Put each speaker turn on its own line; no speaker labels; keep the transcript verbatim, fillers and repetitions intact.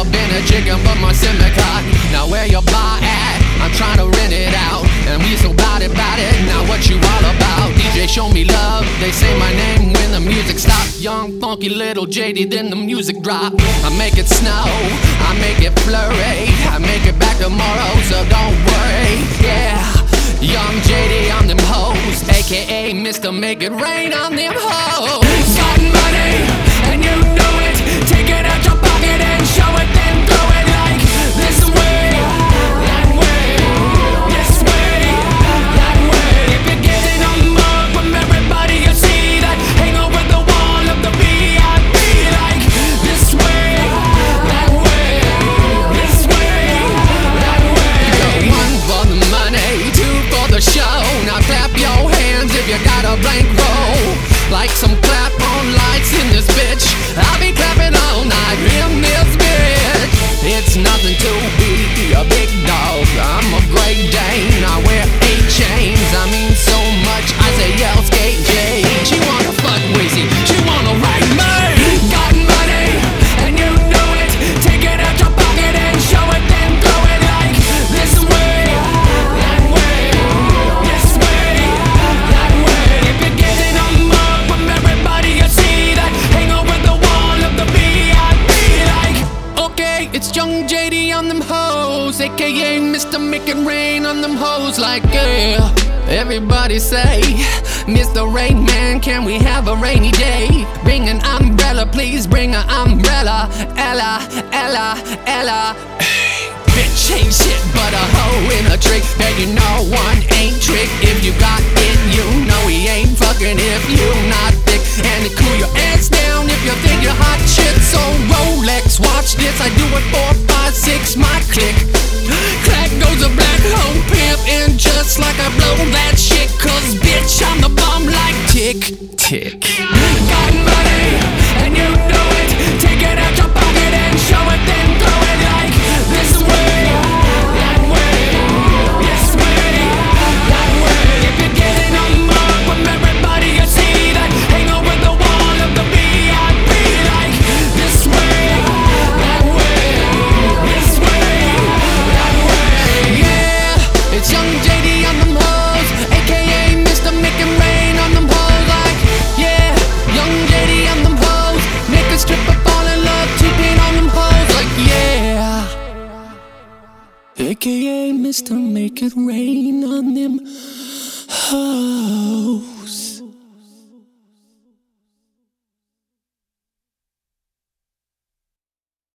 never been a chicken but my syndicate. Now where your bar at? I'm trying to rent it out, and we so bout it, bout it. Now what you all about? D J show me love, they say my name when the music stop. Young funky little J D, then the music drop. I make it snow, I make it flurry, I make it back tomorrow, so don't worry. Yeah, young J D on them hoes, aka Mister Make It Rain on them hoes.
Got money and you know it, take it out your pocket and show it, then throw it like this way, that way, this way, that way. If you're getting a mug from everybody you see that hang over the wall of the V I P, like this way, that way, this way, that way.
One for the money, two for the show. Now clap your hands if you got a bankroll. Like some clap on lights in this bitch, I'll be clapping all night in this bitch. It's nothing to be a big dog, I'm a Great Dane, I wear eight chains. I mean so much, I say yell skate J. She wanna fuck Weezy, she wanna ride me.
Got money and you know it, take it out your pocket and show it, then throw it like this way, that way, this way, that way. If you're getting a mug from everybody you see that hang over the wall of the V I P, like
Okay, it's young J D on them hoes, aka Mister Make It Rain on them hoes. Like yeah, everybody say, Mister Rain Man, can we have a rainy day? Bring an umbrella, please bring an umbrella. Ella, Ella, Ella. Bitch ain't shit but a hoe in a trick. And you know one ain't trick. If you got it, you know he ain't fucking if you not thick. And cool your ass down if you think you're hot shit. So Rolex, watch this, I do it four, five, six, my click. Clack goes a black hole pimp, and just like I blow that shit, cause bitch I'm the bomb like tick, tick.
got money and you know it, take it out your pocket and show it, then throw it like this way, that way, this way, that way. If you're getting a mug from everybody you see that hang over the wall of the V I P, like this way, that way, this way, that way.
Yeah, it's young J D on them hoes, aka Mister Make It Rain on them hoes. Like yeah, young J D on them hoes, make a stripper fall in love, T-Pain on them hoes. Like yeah, aka Mister Make It Rain on them hoes.